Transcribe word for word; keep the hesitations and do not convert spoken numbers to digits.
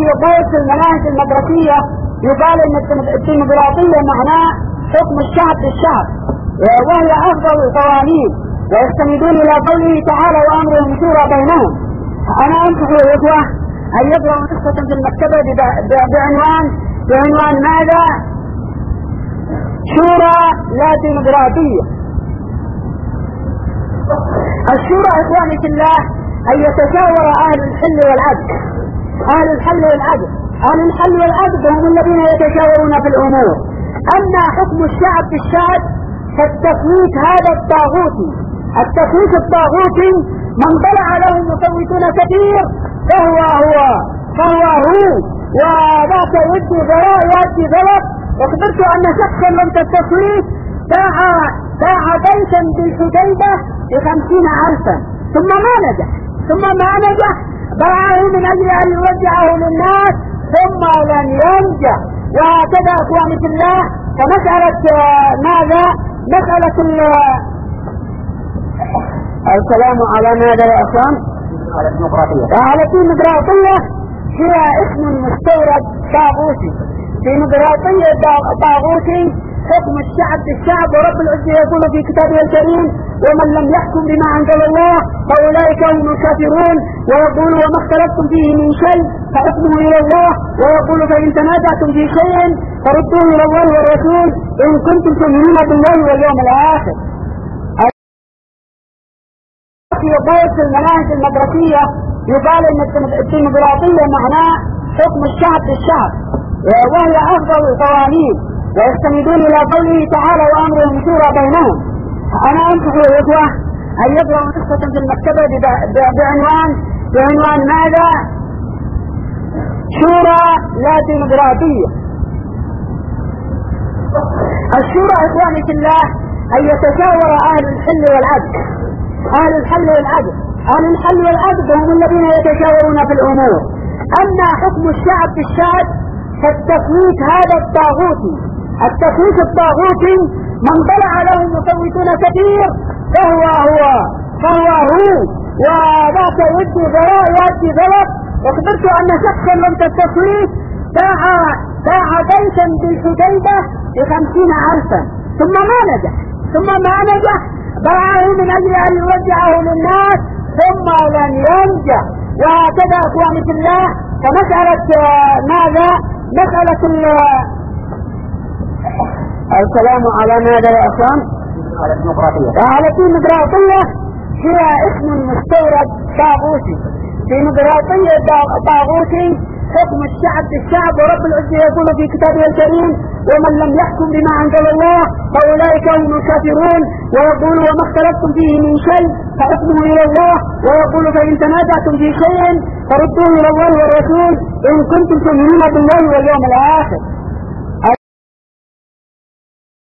في قوس المناهج المدرسية يقال ان الديمقراطية معناه حكم الشعب بالشعب، وهي افضل القوانين، ويستندون الى قوله تعالى وامرهم شورى بينهم. انا انصح الاخوة ان يقرأوا نسخة في المكتبة بعنوان بعنوان ماذا؟ شورى لا ديمقراطية. الشورى اخواني في الله ان يتشاور اهل الحل والعدل، اهل الحل والعدل اهل الحل والعدل هم الذين يتشاورون في الامور. اما حكم الشعب بالشعب فالتفويت هذا الطاغوتي، التفويت الطاغوتي من طلع له مفوتون كثير فهو هو فهو هو وذاك يدي ضراء يؤدي ضرب. اخبرت ان شخصا من التفويت باع باع بيتا بالحديبة بخمسين الفا ثم ما نجح ثم ما نجح باعه من اجل ان يوزعه للناس ثم لن ينجح. وهكذا اخواني في الله. فمسألة ماذا؟ مسألة الكلام على ماذا يا اخوان؟ على الديمقراطية. على الديمقراطية هي اسم مستورد طاغوتي. ديمقراطية طاغوتي حكم الشعب بالشعب، ورب العزة يقول في كتابه الكريم ومن لم يحكم بما انزل الله فاولئك هم الكافرون، ويقول وما اختلفتم فيه من شيء فحكمه الى الله، ويقول فان تنازعتم في شيء فردوه الى الله والرسول ان كنتم تؤمنون بالله واليوم الاخر. في قوس المناهج المدرسية يقال ان الديمقراطية معناه حكم الشعب بالشعب، وهي افضل القوانين، ويستندون الى قوله تعالى وامرهم شورى بينهم. انا انصح الاخوة ان يقرأوا نسخة في المكتبة بعنوان بعنوان ماذا؟ شورى لا ديمقراطية. الشورى اخواني في الله ان يتشاور اهل الحل والعدل، اهل الحل والعدل اهل الحل والعدل هم الذين يتشاورون في الامور. اما حكم الشعب بالشعب فالتفويت هذا الطاغوتي، التفويت الطاغوتي من طلع له مفوتون كثير فهو هو فهو هو وذاك يدي ضراء يؤدي ضرب. اخبرت ان شخصا من التفويت باع باع بيتا بالحديبة بخمسين الفا ثم ما نجح ثم ما نجح باعه من اجل ان يوزعه للناس ثم لن ينجح. وهكذا اخواني في الله. فمسألة ماذا؟ مسألة الكلام على ماذا يا اخوان؟ على الديمقراطية. على الديمقراطية هي اسم مستورد طاغوتي. ديمقراطية طاغوتي حكم الشعب بالشعب، ورب العزة يقول في كتابه الكريم ومن لم يحكم بما انزل الله فاولئك هم الكافرون، ويقول وما اختلفتم فيه من شيء فحكمه الى الله، ويقول فان تنازعتم في شيء فردوه الى الله والرسول ان كنتم تؤمنون بالله واليوم الاخر.